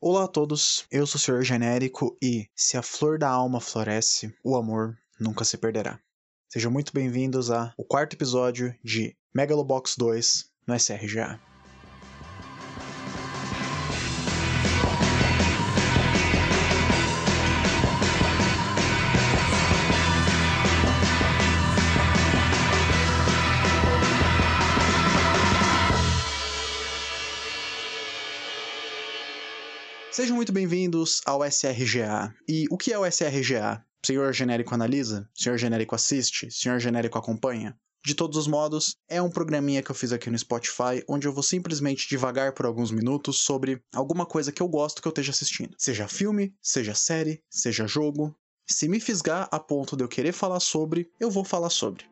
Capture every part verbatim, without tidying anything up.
Olá a todos, eu sou o senhor Genérico e se a flor da alma floresce, o amor nunca se perderá. Sejam muito bem-vindos ao quarto episódio de Megalobox dois no S R G A. Sejam muito bem-vindos ao S R G A. E o que é o S R G A? Senhor Genérico analisa? Senhor Genérico assiste? Senhor Genérico acompanha? De todos os modos, é um programinha que eu fiz aqui no Spotify, onde eu vou simplesmente divagar por alguns minutos sobre alguma coisa que eu gosto que eu esteja assistindo. Seja filme, seja série, seja jogo. Se me fisgar a ponto de eu querer falar sobre, eu vou falar sobre.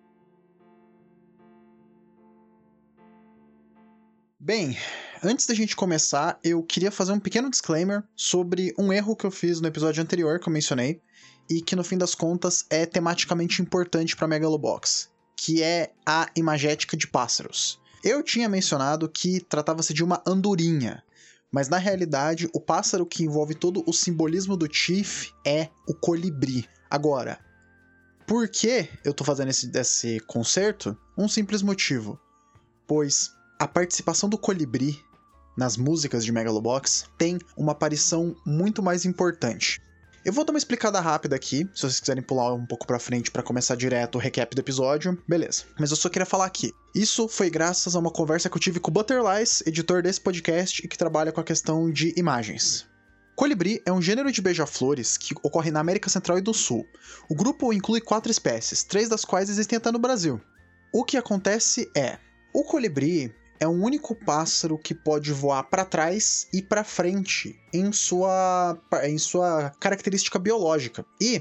Bem, antes da gente começar, eu queria fazer um pequeno disclaimer sobre um erro que eu fiz no episódio anterior que eu mencionei e que no fim das contas é tematicamente importante para Megalobox, que é a imagética de pássaros. Eu tinha mencionado que tratava-se de uma andorinha, mas na realidade o pássaro que envolve todo o simbolismo do Chief é o colibri. Agora, por que eu tô fazendo esse, esse concerto? Um simples motivo, pois a participação do colibri nas músicas de Megalobox tem uma aparição muito mais importante. Eu vou dar uma explicada rápida aqui, se vocês quiserem pular um pouco pra frente pra começar direto o recap do episódio, beleza. Mas eu só queria falar aqui, isso foi graças a uma conversa que eu tive com o Butterlies, editor desse podcast e que trabalha com a questão de imagens. Colibri é um gênero de beija-flores que ocorre na América Central e do Sul. O grupo inclui quatro espécies, três das quais existem até no Brasil. O que acontece é, o colibri é o único pássaro que pode voar para trás e para frente em sua, em sua característica biológica. E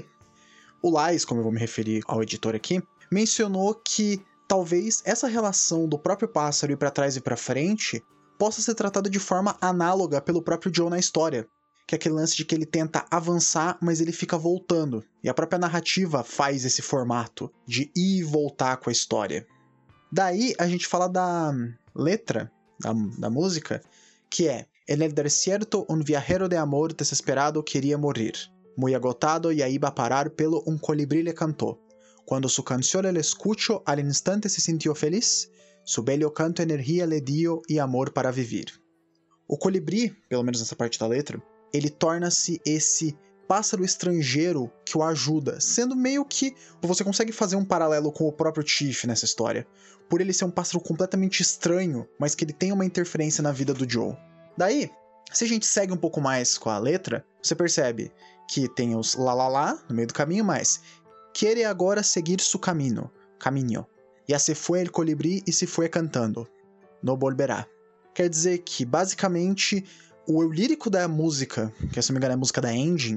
o Lais, como eu vou me referir ao editor aqui, mencionou que talvez essa relação do próprio pássaro ir para trás e para frente possa ser tratada de forma análoga pelo próprio Joe na história, que é aquele lance de que ele tenta avançar, mas ele fica voltando. E a própria narrativa faz esse formato de ir e voltar com a história. Daí a gente fala da letra da, da música, que é En el desierto un viajero de amor desesperado quería morir. Muy agotado y ahí va a parar pelo un colibrí le cantó. Cuando su canción el escuchó, al instante se sintió feliz. Su bello canto energia le dio y amor para vivir. O colibri, pelo menos nessa parte da letra, ele torna-se esse pássaro estrangeiro que o ajuda, sendo meio que você consegue fazer um paralelo com o próprio Chief nessa história, por ele ser um pássaro completamente estranho, mas que ele tem uma interferência na vida do Joe. Daí, se a gente segue um pouco mais com a letra, você percebe que tem os lá lá lá no meio do caminho, mas quiere agora seguir su camino, caminho, ya se fue el colibrí e se fue cantando, no volverá. Quer dizer que, basicamente, o eu lírico da música, que se não me engano é a música da Engine,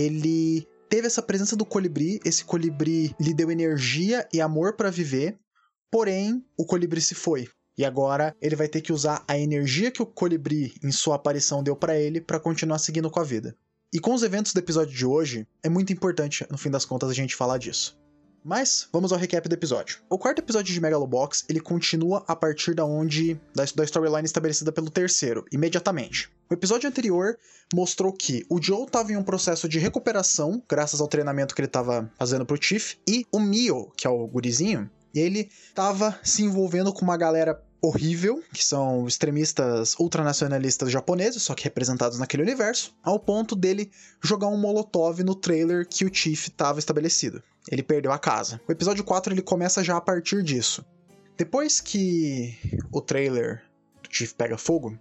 ele teve essa presença do colibri, esse colibri lhe deu energia e amor para viver, porém o colibri se foi. E agora ele vai ter que usar a energia que o colibri em sua aparição deu para ele para continuar seguindo com a vida. E com os eventos do episódio de hoje, é muito importante, no fim das contas, a gente falar disso. Mas, vamos ao recap do episódio. O quarto episódio de Megalobox, ele continua a partir da onde da, da storyline estabelecida pelo terceiro, imediatamente. O episódio anterior mostrou que o Joe estava em um processo de recuperação, graças ao treinamento que ele estava fazendo pro Chief, e o Mio, que é o gurizinho, ele estava se envolvendo com uma galera horrível, que são extremistas ultranacionalistas japoneses, só que representados naquele universo, ao ponto dele jogar um molotov no trailer que o Chief estava estabelecido. Ele perdeu a casa. O episódio quatro ele começa já a partir disso. Depois que o trailer do Chief pega fogo,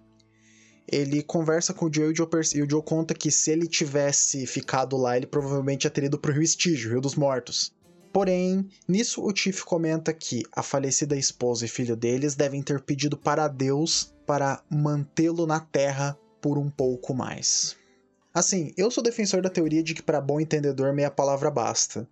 ele conversa com o Joe e o Joe, e o Joe conta que se ele tivesse ficado lá, ele provavelmente ia ter ido pro Rio Estígio, Rio dos Mortos. Porém, nisso o Chief comenta que a falecida esposa e filho deles devem ter pedido para Deus para mantê-lo na Terra por um pouco mais. Assim, eu sou defensor da teoria de que para bom entendedor meia palavra basta.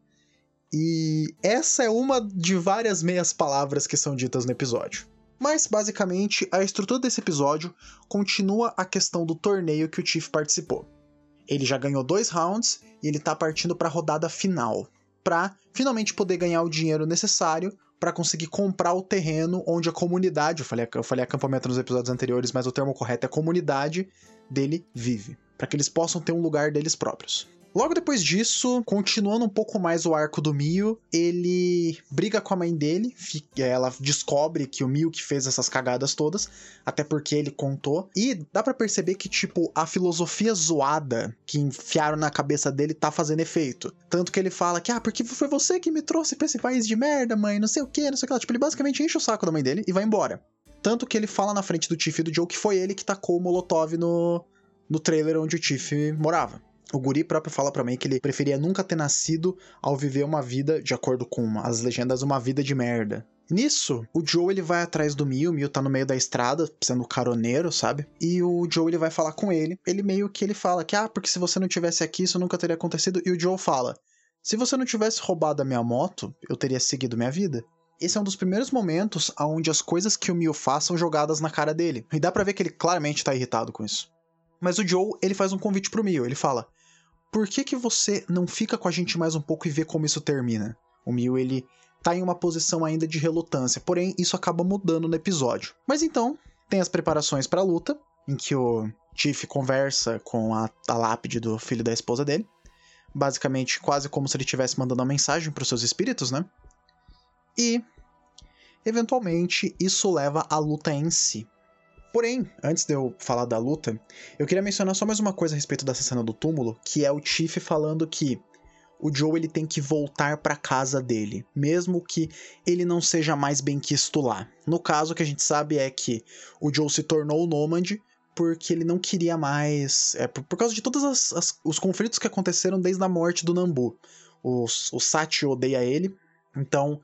E essa é uma de várias meias palavras que são ditas no episódio. Mas, basicamente, a estrutura desse episódio continua a questão do torneio que o Chief participou. Ele já ganhou dois rounds e ele tá partindo para a rodada final, para finalmente poder ganhar o dinheiro necessário para conseguir comprar o terreno onde a comunidade, eu falei, eu falei acampamento nos episódios anteriores, mas o termo correto é comunidade, dele vive. para que eles possam ter um lugar deles próprios. Logo depois disso, continuando um pouco mais o arco do Mio, ele briga com a mãe dele, ela descobre que o Mio que fez essas cagadas todas, até porque ele contou, e dá pra perceber que, tipo, a filosofia zoada que enfiaram na cabeça dele tá fazendo efeito. Tanto que ele fala que, ah, porque foi você que me trouxe pra esse país de merda, mãe, não sei o que, não sei o que lá. Tipo, ele basicamente enche o saco da mãe dele e vai embora. Tanto que ele fala na frente do Tiff e do Joe que foi ele que tacou o Molotov no, no trailer onde o Tiff morava. O guri próprio fala pra mim que ele preferia nunca ter nascido ao viver uma vida, de acordo com as legendas, uma vida de merda. Nisso, o Joe ele vai atrás do Mio, o Mio tá no meio da estrada, sendo caroneiro, sabe? E o Joe ele vai falar com ele, ele meio que ele fala que, ah, porque se você não tivesse aqui, isso nunca teria acontecido. E o Joe fala, se você não tivesse roubado a minha moto, eu teria seguido minha vida. Esse é um dos primeiros momentos onde as coisas que o Mio faz são jogadas na cara dele. E dá pra ver que ele claramente tá irritado com isso. Mas o Joe, ele faz um convite pro Mio, ele fala, por que que você não fica com a gente mais um pouco e vê como isso termina? O Mio, ele tá em uma posição ainda de relutância, porém isso acaba mudando no episódio. Mas então, tem as preparações pra luta, em que o Tiff conversa com a, a lápide do filho da esposa dele, basicamente quase como se ele estivesse mandando uma mensagem pros seus espíritos, né? E, eventualmente, isso leva à luta em si. Porém, antes de eu falar da luta, eu queria mencionar só mais uma coisa a respeito dessa cena do túmulo, que é o Tiff falando que o Joe ele tem que voltar pra casa dele, mesmo que ele não seja mais benquisto lá. No caso, o que a gente sabe é que o Joe se tornou nômade porque ele não queria mais... É, por, por causa de todos as, as, os conflitos que aconteceram desde a morte do Nambu. O, o Sati odeia ele, então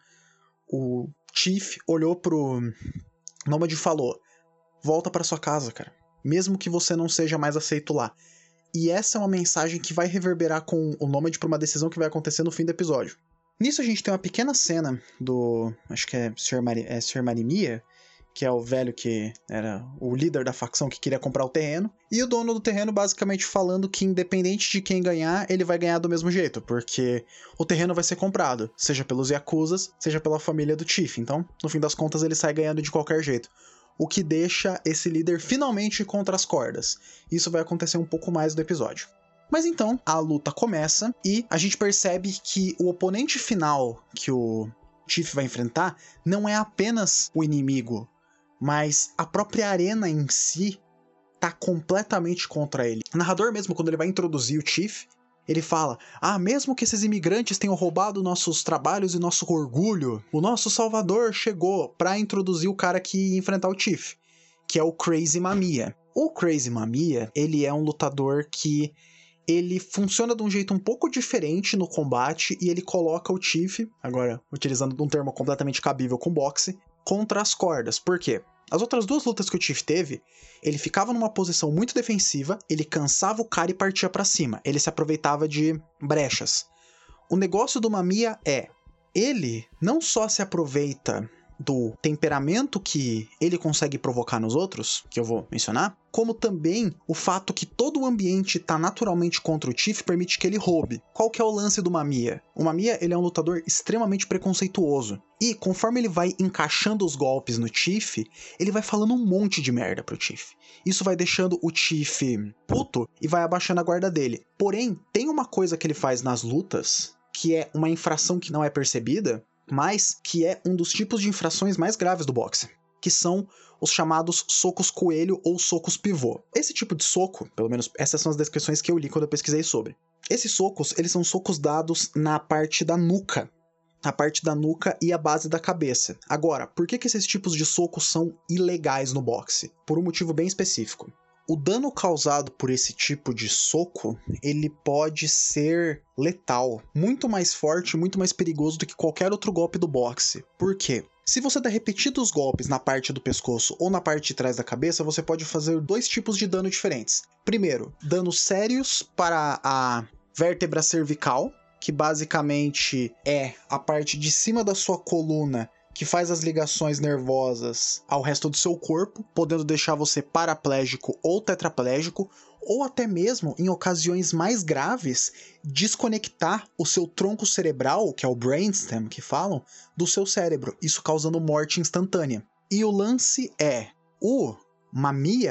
o Tiff olhou pro nômade e falou... Volta pra sua casa, cara. Mesmo que você não seja mais aceito lá. E essa é uma mensagem que vai reverberar com o Nômade pra uma decisão que vai acontecer no fim do episódio. Nisso a gente tem uma pequena cena do... Acho que é senhor Mari, é senhor Marimia, que é o velho que era o líder da facção que queria comprar o terreno. E o dono do terreno basicamente falando que independente de quem ganhar, ele vai ganhar do mesmo jeito. Porque o terreno vai ser comprado. Seja pelos Yakuzas, seja pela família do Tiff. Então, no fim das contas, ele sai ganhando de qualquer jeito. O que deixa esse líder finalmente contra as cordas. Isso vai acontecer um pouco mais do episódio. Mas então, a luta começa e a gente percebe que o oponente final que o Tiff vai enfrentar não é apenas o inimigo, mas a própria arena em si tá completamente contra ele. O narrador mesmo, quando ele vai introduzir o Tiff, ele fala, ah, mesmo que esses imigrantes tenham roubado nossos trabalhos e nosso orgulho, o nosso salvador chegou pra introduzir o cara que ia enfrentar o Tiff, que é o Crazy Mamiya. O Crazy Mamiya, ele é um lutador que ele funciona de um jeito um pouco diferente no combate e ele coloca o Tiff, agora utilizando um termo completamente cabível com boxe, contra as cordas. Por quê? As outras duas lutas que o Tiff teve, ele ficava numa posição muito defensiva, ele cansava o cara e partia pra cima. Ele se aproveitava de brechas. O negócio do Mamiya é, ele não só se aproveita do temperamento que ele consegue provocar nos outros, que eu vou mencionar, como também o fato que todo o ambiente tá naturalmente contra o Tiff permite que ele roube. Qual que é o lance do Mamiya? O Mamiya, ele é um lutador extremamente preconceituoso. E conforme ele vai encaixando os golpes no Tiff, ele vai falando um monte de merda pro Tiff. Isso vai deixando o Tiff puto e vai abaixando a guarda dele. Porém, tem uma coisa que ele faz nas lutas, que é uma infração que não é percebida, mas que é um dos tipos de infrações mais graves do boxe, que são os chamados socos coelho ou socos pivô. Esse tipo de soco, pelo menos essas são as descrições que eu li quando eu pesquisei sobre. Esses socos, eles são socos dados na parte da nuca, a parte da nuca e a base da cabeça. Agora, por que que esses tipos de socos são ilegais no boxe? Por um motivo bem específico. O dano causado por esse tipo de soco, ele pode ser letal, muito mais forte, muito mais perigoso do que qualquer outro golpe do boxe. Por quê? Se você der repetidos golpes na parte do pescoço ou na parte de trás da cabeça, você pode fazer dois tipos de dano diferentes. Primeiro, danos sérios para a vértebra cervical, que basicamente é a parte de cima da sua coluna que faz as ligações nervosas ao resto do seu corpo, podendo deixar você paraplégico ou tetraplégico, ou até mesmo, em ocasiões mais graves, desconectar o seu tronco cerebral, que é o brainstem que falam, do seu cérebro, isso causando morte instantânea. E o lance é, o Mamiya,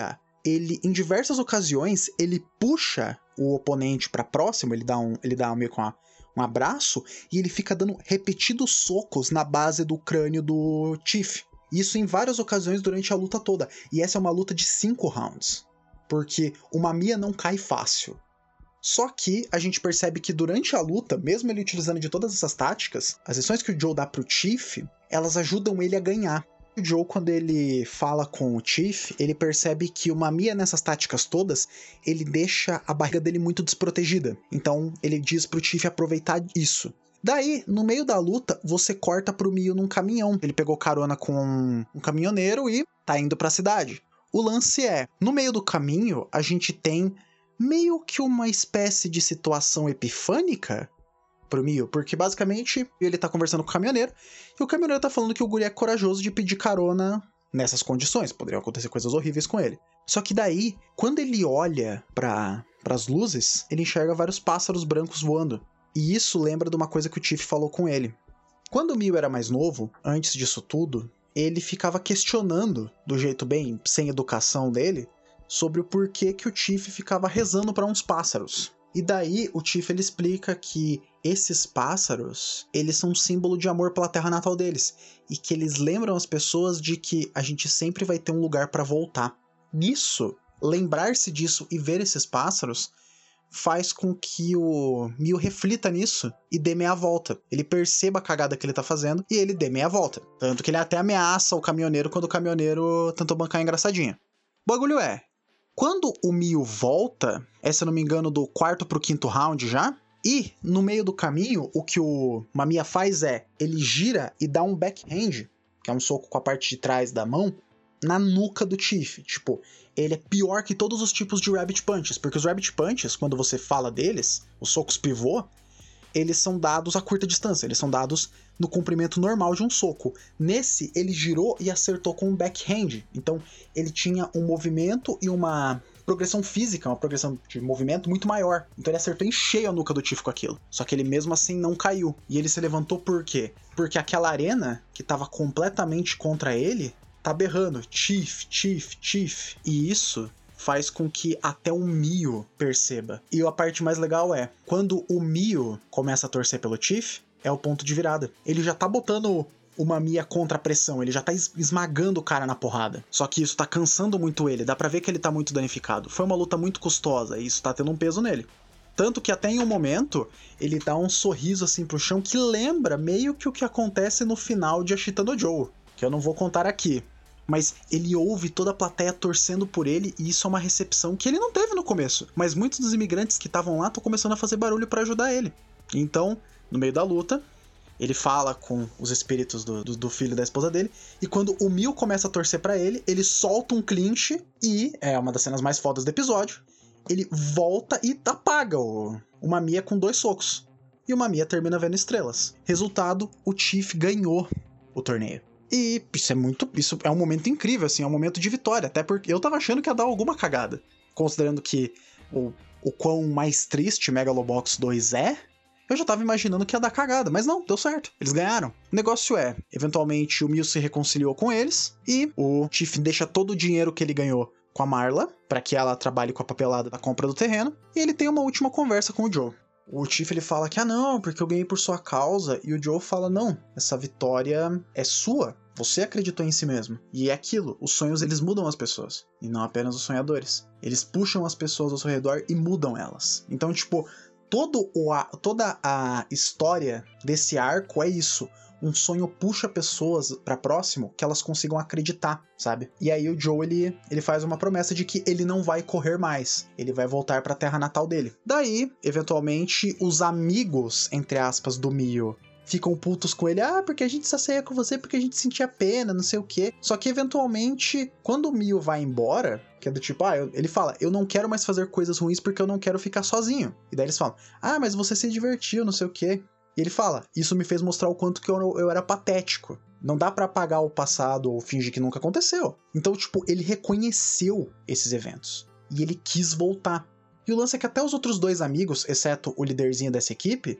ele, em diversas ocasiões, ele puxa o oponente pra próximo, ele dá, um, ele dá meio com uma, um abraço, e ele fica dando repetidos socos na base do crânio do Chief. Isso em várias ocasiões durante a luta toda. E essa é uma luta de cinco rounds. Porque o Mamiya não cai fácil. Só que a gente percebe que durante a luta, mesmo ele utilizando de todas essas táticas, as lições que o Joe dá pro Chief, elas ajudam ele a ganhar. O Joe, quando ele fala com o Chief, ele percebe que o Mamiya nessas táticas todas, ele deixa a barriga dele muito desprotegida. Então ele diz pro Chief aproveitar isso. Daí, no meio da luta, você corta pro Mio num caminhão. Ele pegou carona com um caminhoneiro e tá indo pra cidade. O lance é, no meio do caminho, a gente tem meio que uma espécie de situação epifânica pro Mio, porque basicamente ele tá conversando com o caminhoneiro, e o caminhoneiro tá falando que o guri é corajoso de pedir carona nessas condições, poderiam acontecer coisas horríveis com ele. Só que daí, quando ele olha para as luzes, ele enxerga vários pássaros brancos voando, e isso lembra de uma coisa que o Chief falou com ele. Quando o Mio era mais novo, antes disso tudo, ele ficava questionando, do jeito bem sem educação dele, sobre o porquê que o Chief ficava rezando para uns pássaros. E daí o Chief ele explica que esses pássaros, eles são um símbolo de amor pela terra natal deles, e que eles lembram as pessoas de que a gente sempre vai ter um lugar para voltar. Nisso, lembrar-se disso e ver esses pássaros faz com que o Mio reflita nisso e dê meia volta. Ele perceba a cagada que ele tá fazendo e ele dê meia volta. Tanto que ele até ameaça o caminhoneiro quando o caminhoneiro tentou bancar a engraçadinha. O bagulho é, quando o Mio volta, é, se eu não me engano, do quarto pro quinto round já, e no meio do caminho, o que o Mamiya faz é, ele gira e dá um backhand, que é um soco com a parte de trás da mão, na nuca do Chief. Tipo, ele é pior que todos os tipos de Rabbit Punches, porque os Rabbit Punches, quando você fala deles, os socos pivô, eles são dados a curta distância, eles são dados no comprimento normal de um soco. Nesse, ele girou e acertou com um backhand, então ele tinha um movimento e uma progressão física, uma progressão de movimento muito maior. Então ele acertou em cheio a nuca do Chief com aquilo. Só que ele mesmo assim não caiu. E ele se levantou por quê? Porque aquela arena, que estava completamente contra ele, tá berrando, Chief, Chief, Chief. E isso faz com que até o Mio perceba. E a parte mais legal é, quando o Mio começa a torcer pelo Chief, é o ponto de virada. Ele já tá botando o Mamiya contra a pressão, ele já tá esmagando o cara na porrada. Só que isso tá cansando muito ele, dá pra ver que ele tá muito danificado. Foi uma luta muito custosa e isso tá tendo um peso nele. Tanto que até em um momento, ele dá um sorriso assim pro chão que lembra meio que o que acontece no final de Ashita no Joe, que eu não vou contar aqui. Mas ele ouve toda a plateia torcendo por ele e isso é uma recepção que ele não teve no começo. Mas muitos dos imigrantes que estavam lá estão começando a fazer barulho pra ajudar ele. Então, no meio da luta, ele fala com os espíritos do, do, do filho da esposa dele, e quando o Mio começa a torcer pra ele, ele solta um clinch e, é uma das cenas mais fodas do episódio, ele volta e apaga o, o Mamiya com dois socos. E o Mamiya termina vendo estrelas. Resultado, o Chief ganhou o torneio. E isso é muito, isso é um momento incrível, assim, é um momento de vitória, até porque eu tava achando que ia dar alguma cagada, considerando que o, o quão mais triste Megalobox dois é, eu já tava imaginando que ia dar cagada, mas não, deu certo, eles ganharam. O negócio é, eventualmente o Mio se reconciliou com eles, e o Chief deixa todo o dinheiro que ele ganhou com a Marla, para que ela trabalhe com a papelada da compra do terreno, e ele tem uma última conversa com o Joe. O Chief ele fala que, ah não, porque eu ganhei por sua causa, e o Joe fala, não, essa vitória é sua, você acreditou em si mesmo. E é aquilo, os sonhos eles mudam as pessoas, e não apenas os sonhadores. Eles puxam as pessoas ao seu redor e mudam elas. Então, tipo, todo o a, toda a história desse arco é isso. Um sonho puxa pessoas pra próximo que elas consigam acreditar, sabe? E aí o Joe, ele, ele faz uma promessa de que ele não vai correr mais. Ele vai voltar pra terra natal dele. Daí, eventualmente, os amigos, entre aspas, do Mio ficam putos com ele. Ah, porque a gente só saía com você porque a gente sentia pena, não sei o quê. Só que, eventualmente, quando o Mio vai embora, que é do tipo, ah, eu, ele fala, eu não quero mais fazer coisas ruins porque eu não quero ficar sozinho. E daí eles falam, ah, mas você se divertiu, não sei o quê. E ele fala, isso me fez mostrar o quanto que eu, eu era patético. Não dá pra apagar o passado ou fingir que nunca aconteceu. Então, tipo, ele reconheceu esses eventos. E ele quis voltar. E o lance é que até os outros dois amigos, exceto o líderzinho dessa equipe,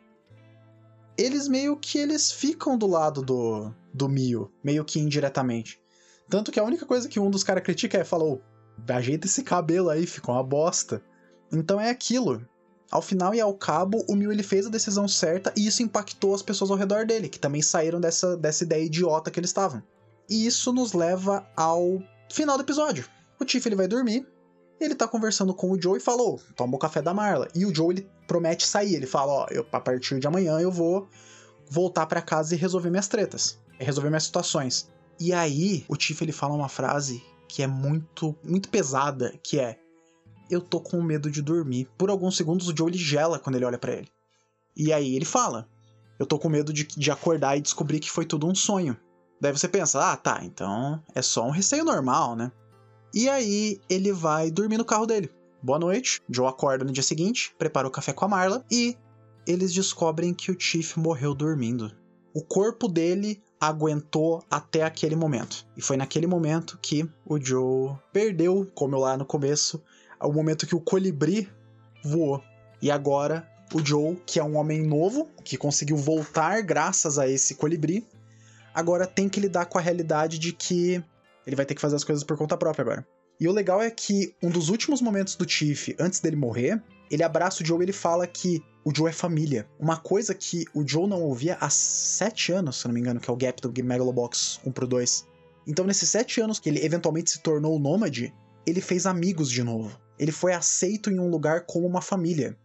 eles meio que eles ficam do lado do, do Mio, meio que indiretamente. Tanto que a única coisa que um dos caras critica é, falou, ajeita esse cabelo aí, ficou uma bosta. Então é aquilo. Ao final e ao cabo, o Mil ele fez a decisão certa e isso impactou as pessoas ao redor dele, que também saíram dessa, dessa ideia idiota que eles estavam. E isso nos leva ao final do episódio. O Tiff ele vai dormir, ele tá conversando com o Joe e falou, toma o café da Marla. E o Joe ele promete sair, ele fala, ó, eu, a partir de amanhã eu vou voltar pra casa e resolver minhas tretas, resolver minhas situações. E aí, o Tiff ele fala uma frase que é muito, muito pesada, que é, eu tô com medo de dormir. Por alguns segundos o Joe ele gela quando ele olha pra ele. E aí ele fala, eu tô com medo de, de acordar e descobrir que foi tudo um sonho. Daí você pensa, ah tá, então é só um receio normal, né? E aí ele vai dormir no carro dele. Boa noite, Joe acorda no dia seguinte, prepara o café com a Marla e eles descobrem que o Tiff morreu dormindo. O corpo dele aguentou até aquele momento. E foi naquele momento que o Joe perdeu, como lá no começo, o momento que o colibri voou. E agora o Joe, que é um homem novo, que conseguiu voltar graças a esse colibri, agora tem que lidar com a realidade de que ele vai ter que fazer as coisas por conta própria agora. E o legal é que um dos últimos momentos do Tiff, antes dele morrer, ele abraça o Joe e ele fala que o Joe é família. Uma coisa que o Joe não ouvia há sete anos, se não me engano, que é o gap do Megalobox um pro dois. Então nesses sete anos que ele eventualmente se tornou o Nômade, ele fez amigos de novo. Ele foi aceito em um lugar como uma família.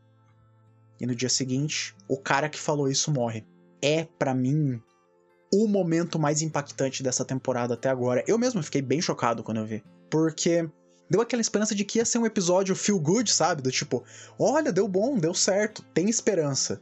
E no dia seguinte, o cara que falou isso morre. É, pra mim, o momento mais impactante dessa temporada até agora. Eu mesmo fiquei bem chocado quando eu vi. Porque deu aquela esperança de que ia ser um episódio feel good, sabe? Do tipo, olha, deu bom, deu certo, tem esperança.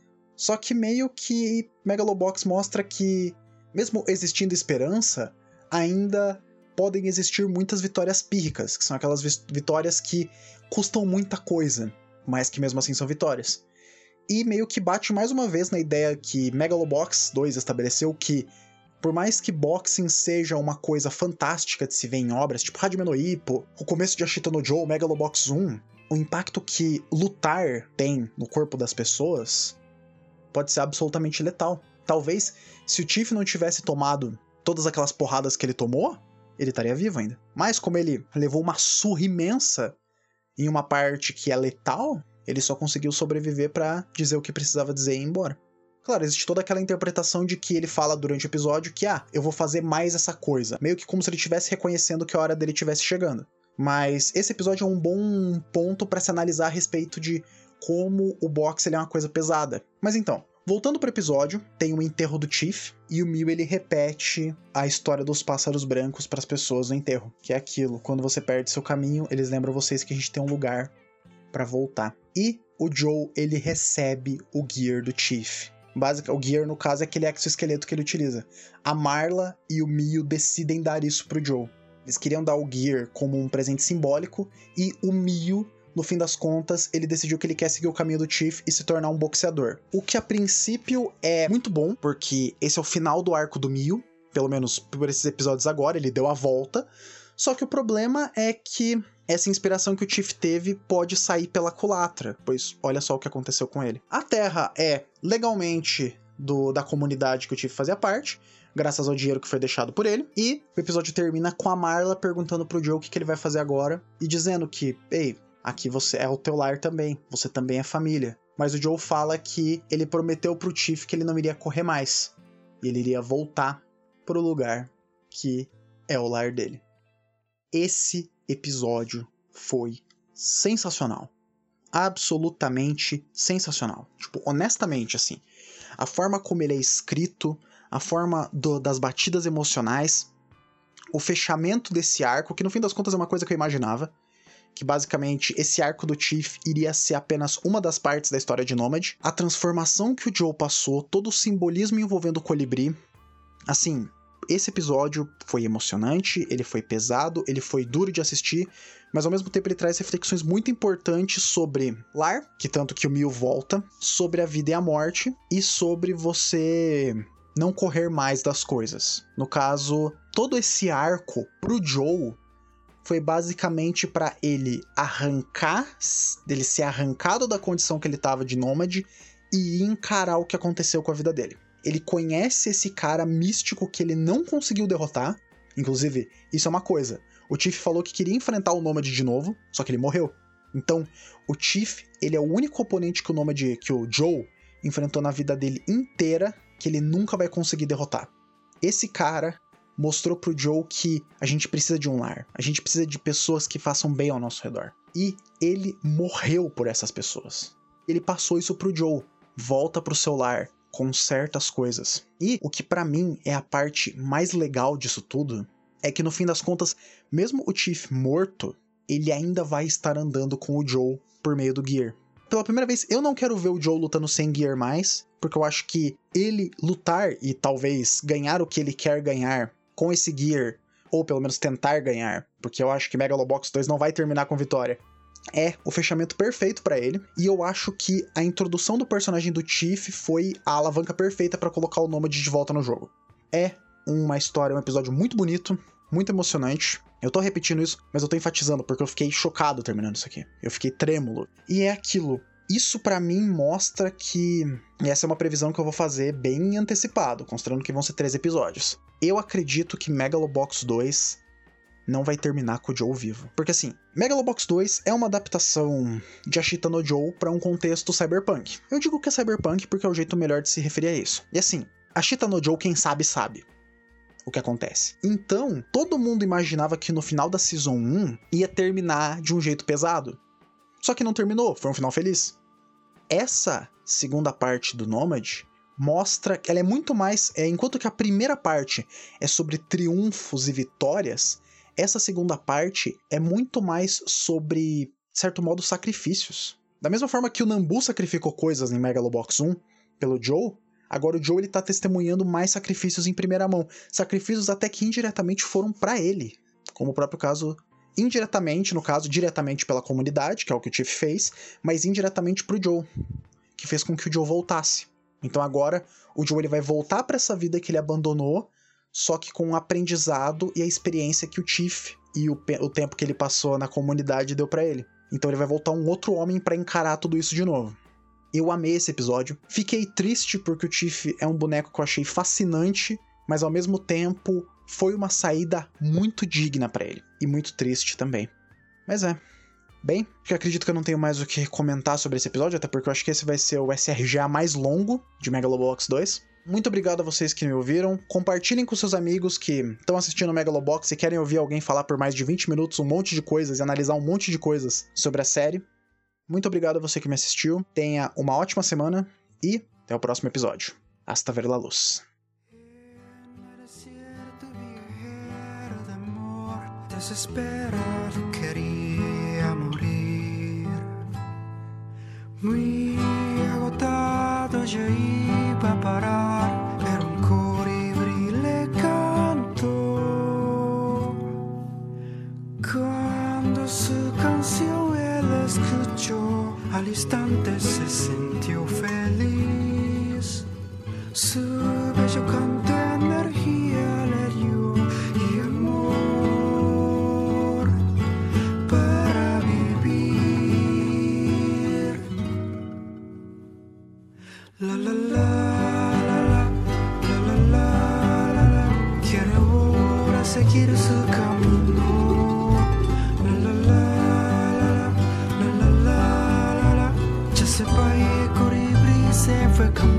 Só que meio que Megalobox mostra que, mesmo existindo esperança, ainda podem existir muitas vitórias pírricas, que são aquelas vitórias que custam muita coisa, mas que mesmo assim são vitórias. E meio que bate mais uma vez na ideia que Megalobox dois estabeleceu que, por mais que boxing seja uma coisa fantástica de se ver em obras, tipo Hajime no Ippo, o começo de Ashita no Joe, Megalobox um, o impacto que lutar tem no corpo das pessoas pode ser absolutamente letal. Talvez, se o Tiff não tivesse tomado todas aquelas porradas que ele tomou, ele estaria vivo ainda. Mas como ele levou uma surra imensa em uma parte que é letal, ele só conseguiu sobreviver pra dizer o que precisava dizer e ir embora. Claro, existe toda aquela interpretação de que ele fala durante o episódio que, ah, eu vou fazer mais essa coisa. Meio que como se ele estivesse reconhecendo que a hora dele estivesse chegando. Mas esse episódio é um bom ponto pra se analisar a respeito de como o boxe ele é uma coisa pesada. Mas então, voltando pro episódio, tem o enterro do Tiff, e o Mil ele repete a história dos pássaros brancos pras pessoas no enterro. Que é aquilo, quando você perde seu caminho, eles lembram vocês que a gente tem um lugar pra voltar. E o Joe, ele recebe o gear do Tiff. Básica, o gear, no caso, é aquele exoesqueleto que ele utiliza. A Marla e o Mio decidem dar isso pro Joe. Eles queriam dar o gear como um presente simbólico, e o Mio, no fim das contas, ele decidiu que ele quer seguir o caminho do Tiff e se tornar um boxeador. O que a princípio é muito bom, porque esse é o final do arco do Mio, pelo menos por esses episódios agora, ele deu a volta. Só que o problema é que essa inspiração que o Tiff teve pode sair pela culatra, pois olha só o que aconteceu com ele. A Terra é legalmente do, da comunidade que o Tiff fazia parte, graças ao dinheiro que foi deixado por ele, e o episódio termina com a Marla perguntando pro Joe o que, que ele vai fazer agora, e dizendo que, ei, aqui você é o teu lar também, você também é família. Mas o Joe fala que ele prometeu pro Tiff que ele não iria correr mais, e ele iria voltar pro lugar que é o lar dele. Esse episódio foi sensacional. Absolutamente sensacional. Tipo, honestamente, assim, a forma como ele é escrito, a forma do, das batidas emocionais, o fechamento desse arco, que no fim das contas é uma coisa que eu imaginava, que basicamente esse arco do Tiff iria ser apenas uma das partes da história de Nômade, a transformação que o Joe passou, todo o simbolismo envolvendo o colibri, assim, esse episódio foi emocionante, ele foi pesado, ele foi duro de assistir, mas ao mesmo tempo ele traz reflexões muito importantes sobre lar, que tanto que o Mio volta, sobre a vida e a morte, e sobre você não correr mais das coisas. No caso, todo esse arco pro Joe foi basicamente para ele arrancar, dele ser arrancado da condição que ele tava de nômade e encarar o que aconteceu com a vida dele. Ele conhece esse cara místico que ele não conseguiu derrotar. Inclusive, isso é uma coisa. O Tiff falou que queria enfrentar o Nômade de novo, só que ele morreu. Então, o Tiff, ele é o único oponente que o Nômade, que o Joe enfrentou na vida dele inteira, que ele nunca vai conseguir derrotar. Esse cara mostrou pro Joe que a gente precisa de um lar, a gente precisa de pessoas que façam bem ao nosso redor. E ele morreu por essas pessoas. Ele passou isso pro Joe. Volta pro seu lar, conserta as coisas. E o que pra mim é a parte mais legal disso tudo, é que no fim das contas, mesmo o Tiff morto, ele ainda vai estar andando com o Joe por meio do Gear. Pela primeira vez, eu não quero ver o Joe lutando sem Gear mais, porque eu acho que ele lutar e talvez ganhar o que ele quer ganhar com esse Gear, ou pelo menos tentar ganhar, porque eu acho que Megalobox dois não vai terminar com vitória, é o fechamento perfeito pra ele, e eu acho que a introdução do personagem do Tiff foi a alavanca perfeita pra colocar o Nômade de volta no jogo. É uma história, um episódio muito bonito, muito emocionante. Eu tô repetindo isso, mas eu tô enfatizando, porque eu fiquei chocado terminando isso aqui. Eu fiquei trêmulo. E é aquilo. Isso pra mim mostra que... E essa é uma previsão que eu vou fazer bem antecipado, considerando que vão ser três episódios. Eu acredito que Megalobox dois não vai terminar com o Joe vivo. Porque assim, Megalobox dois é uma adaptação de Ashita no Joe pra um contexto cyberpunk. Eu digo que é cyberpunk porque é o jeito melhor de se referir a isso. E assim, Ashita no Joe, quem sabe, sabe o que acontece. Então, todo mundo imaginava que no final da Season um ia terminar de um jeito pesado. Só que não terminou, foi um final feliz. Essa segunda parte do Nômade mostra que ela é muito mais... É, enquanto que a primeira parte é sobre triunfos e vitórias, essa segunda parte é muito mais sobre, de certo modo, sacrifícios. Da mesma forma que o Nambu sacrificou coisas em Megalobox um pelo Joe, agora o Joe ele tá testemunhando mais sacrifícios em primeira mão. Sacrifícios até que indiretamente foram pra ele. Como o próprio caso... Indiretamente, no caso, diretamente pela comunidade, que é o que o Tiff fez, mas indiretamente pro Joe, que fez com que o Joe voltasse. Então agora o Joe ele vai voltar pra essa vida que ele abandonou, só que com o aprendizado e a experiência que o Tiff e o, o tempo que ele passou na comunidade deu pra ele. Então ele vai voltar um outro homem pra encarar tudo isso de novo. Eu amei esse episódio. Fiquei triste porque o Tiff é um boneco que eu achei fascinante, mas ao mesmo tempo foi uma saída muito digna pra ele. E muito triste também. Mas é. Bem, eu acredito que eu não tenho mais o que comentar sobre esse episódio, até porque eu acho que esse vai ser o S R G A mais longo de Megalobox dois. Muito obrigado a vocês que me ouviram. Compartilhem com seus amigos que estão assistindo o Megalobox e querem ouvir alguém falar por mais de vinte minutos um monte de coisas e analisar um monte de coisas sobre a série. Muito obrigado a você que me assistiu. Tenha uma ótima semana e até o próximo episódio. Hasta ver la luz. Desesperado quería morir, muy agotado ya iba a parar, pero un colibrí le cantó. Cuando su canción él escuchó, al instante se sintió feliz. Su bello canto energía le dio y amor para vivir. La la la la la la la la la la. Quiere ahora seguir su camino. La la la la la la la la la. Ya se va y el colibrí se fue caminando.